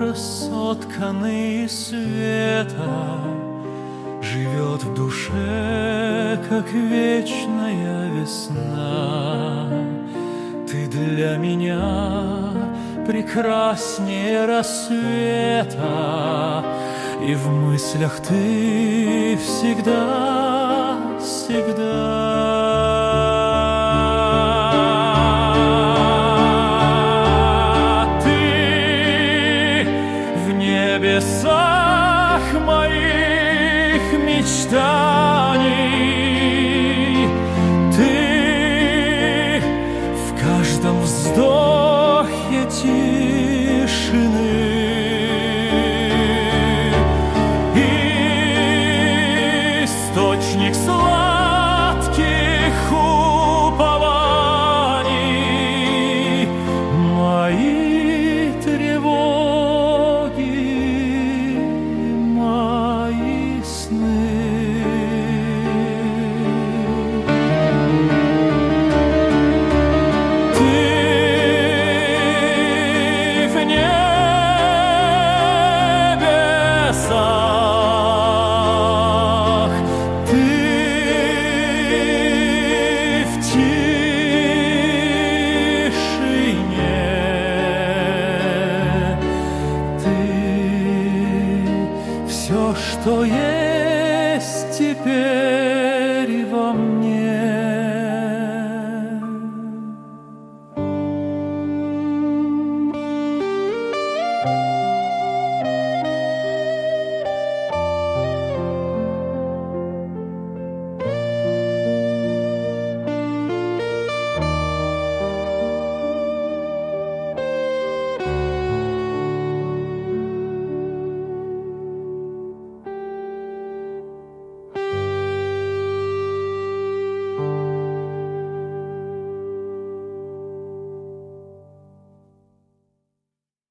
образ, сотканный из света, живет в душе, как вечная весна. Ты для меня прекраснее рассвета, и в мыслях ты всегда, всегда. Ты в небесах моих мечтаний, ты в каждом вздохе тишины. Источник сладких упований, мои тревоги, мои сны. Ты в небесах, что есть теперь.